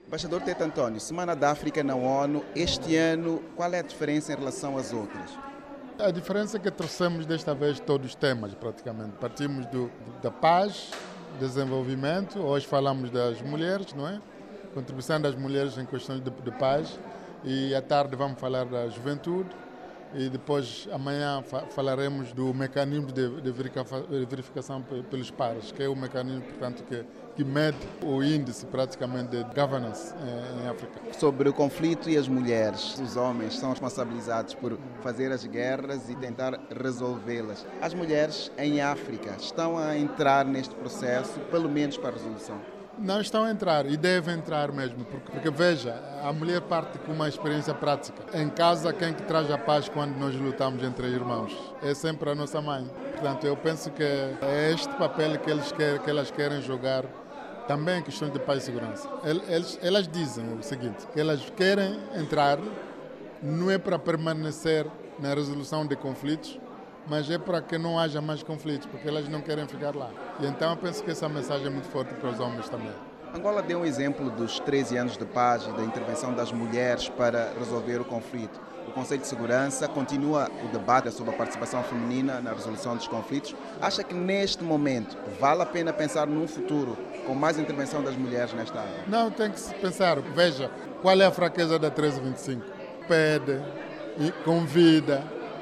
Embaixador Tete António, Semana da África na ONU, este ano, qual é a diferença em relação às outras? A diferença é que trouxemos desta vez todos os temas, praticamente. Partimos da paz, desenvolvimento, hoje falamos das mulheres, não é? Contribuição das mulheres em questões de paz, e à tarde vamos falar da juventude, e depois amanhã falaremos do mecanismo de verificação pelos pares, que é o mecanismo, portanto, que mede o índice praticamente de governance em África. Sobre o conflito e as mulheres, os homens são responsabilizados por fazer as guerras e tentar resolvê-las. As mulheres em África estão a entrar neste processo, pelo menos para a resolução? Não estão a entrar e devem entrar mesmo, porque veja, a mulher parte com uma experiência prática. Em casa, quem que traz a paz quando nós lutamos entre irmãos? É sempre a nossa mãe. Portanto, eu penso que é este papel que elas querem jogar também em questões de paz e segurança. Elas dizem o seguinte, que elas querem entrar, não é para permanecer na resolução de conflitos, mas é para que não haja mais conflitos, porque elas não querem ficar lá. E então eu penso que essa mensagem é muito forte para os homens também. Angola deu um exemplo dos 13 anos de paz e da intervenção das mulheres para resolver o conflito. O Conselho de Segurança continua o debate sobre a participação feminina na resolução dos conflitos. Acha que neste momento vale a pena pensar num futuro com mais intervenção das mulheres nesta área? Não, tem que se pensar. Veja, qual é a fraqueza da 1325? Pede, convida.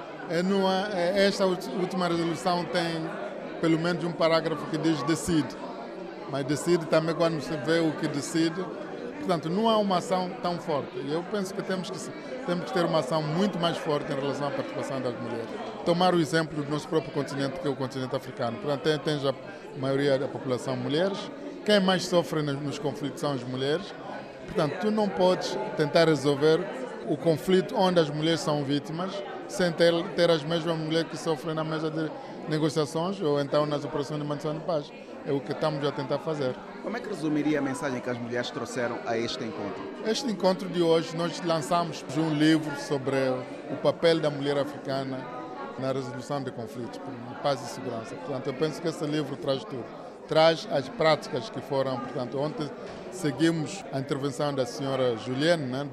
Esta última resolução tem pelo menos um parágrafo que diz decide, mas decide também quando se vê o que decide. Portanto, não há uma ação tão forte. Eu penso que temos que ter uma ação muito mais forte em relação à participação das mulheres. Tomar o exemplo do nosso próprio continente, que é o continente africano. Portanto, tem já a maioria da população mulheres. Quem mais sofre nos conflitos são as mulheres. Portanto, tu não podes tentar resolver o conflito onde as mulheres são vítimas sem ter as mesmas mulheres que sofrem na mesa de negociações ou então nas operações de manutenção de paz. É o que estamos a tentar fazer. Como é que resumiria a mensagem que as mulheres trouxeram a este encontro? Este encontro de hoje, nós lançamos um livro sobre o papel da mulher africana na resolução de conflitos, por paz e segurança. Portanto, eu penso que esse livro traz tudo. Traz as práticas que foram, portanto, ontem seguimos a intervenção da senhora Juliane, né,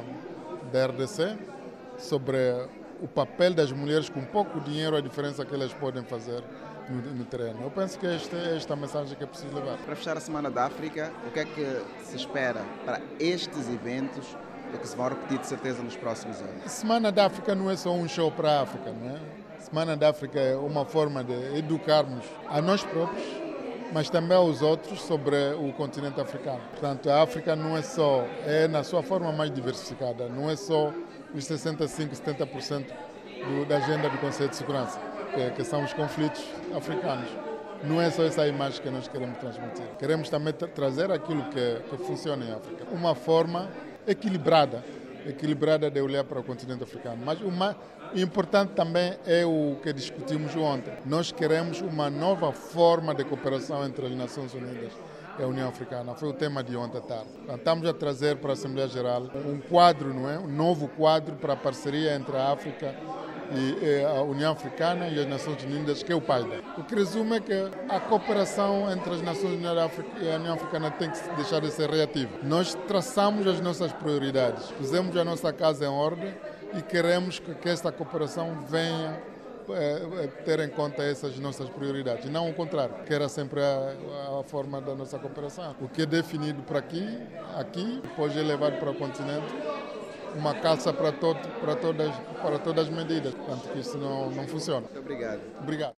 da RDC, sobre o papel das mulheres com pouco dinheiro, a diferença que elas podem fazer no terreno. Eu penso que esta mensagem que é preciso levar. Para fechar a Semana da África, o que é que se espera para estes eventos e que se vão repetir de certeza nos próximos anos? Semana da África não é só um show para a África, não é? Semana da África é uma forma de educarmos a nós próprios, mas também aos outros sobre o continente africano. Portanto, a África não é na sua forma mais diversificada, não é só os 65%, 70% da agenda do Conselho de Segurança, que são os conflitos africanos. Não é só essa imagem que nós queremos transmitir. Queremos também trazer aquilo que funciona em África. Uma forma equilibrada de olhar para o continente africano. Mas o mais importante também é o que discutimos ontem. Nós queremos uma nova forma de cooperação entre as Nações Unidas e a União Africana. Foi o tema de ontem à tarde. Estamos a trazer para a Assembleia Geral um quadro, não é? Um novo quadro para a parceria entre a África e a União Africana e as Nações Unidas, que é o PAIDA. O que resume é que a cooperação entre as Nações Unidas e a União Africana tem que deixar de ser reativa. Nós traçamos as nossas prioridades, pusemos a nossa casa em ordem e queremos que esta cooperação venha ter em conta essas nossas prioridades, não o contrário, que era sempre a forma da nossa cooperação. O que é definido para aqui, depois é levado para o continente, uma calça para todas as medidas. Portanto, que isso não funciona. Muito obrigado. Obrigado.